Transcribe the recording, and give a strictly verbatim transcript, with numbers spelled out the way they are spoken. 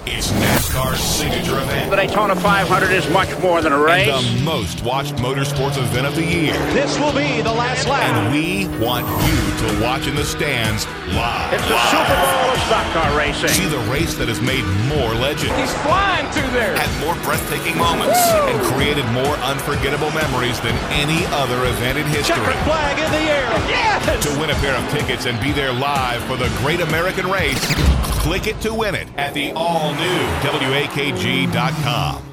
It's NASCAR's signature event. The Daytona five hundred is much more than a race. And the most watched motorsports event of the year. This will be the last lap. And we want you to watch in the stands live. It's the Super Bowl of stock car racing. See the race that has made more legends. He's flying through there. Had more breathtaking moments. Woo! And created more unforgettable memories than any other event in history. Checkered flag in the air. Yes! To win a pair of tickets and be there live for the Great American Race, click it to win it at the all-new W A K G dot com.